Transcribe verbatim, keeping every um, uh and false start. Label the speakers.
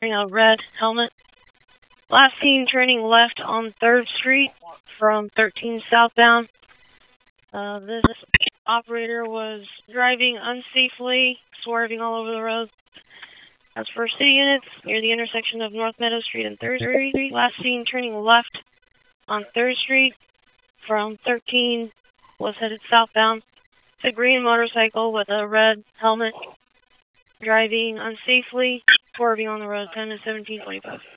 Speaker 1: a red helmet. Last seen turning left on third Street from thirteen southbound. Uh, this operator was driving unsafely, swerving all over the road. As for city units, near the intersection of North Meadow Street and third Street, last seen turning left on third Street from thirteen, was headed southbound. It's a green motorcycle with a red helmet, driving unsafely, swerving on the road, ten to seventeen twenty-five.